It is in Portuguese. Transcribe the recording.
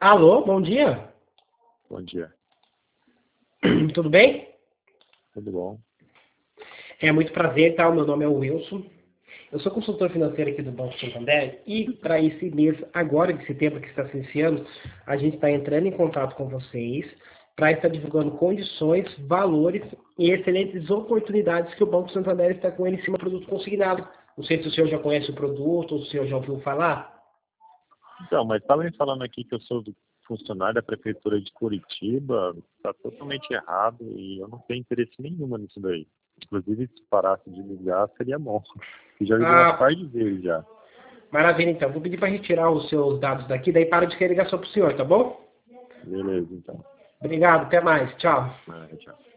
Alô, bom dia. Bom dia. Tudo bem? Tudo bom? É muito prazer, tá? O meu nome é Wilson. Eu sou consultor financeiro aqui do Banco Santander e para esse mês, agora de setembro, que está se iniciando, a gente está entrando em contato com vocês para estar divulgando condições, valores e excelentes oportunidades que o Banco Santander está com ele em cima do produto consignado. Não sei se o senhor já conhece o produto ou se o senhor já ouviu falar. Então, mas estava me falando aqui que eu sou funcionário da Prefeitura de Curitiba, está totalmente errado e eu não tenho interesse nenhum nisso daí. Inclusive, se parasse de ligar, seria bom. Eu já liguei umas Ah, par de vezes já. maravilha, então. Vou pedir para retirar os seus dados daqui, daí para de querer ligação para o senhor, tá bom? Beleza, então. Obrigado, até mais. Tchau. Ah, tchau.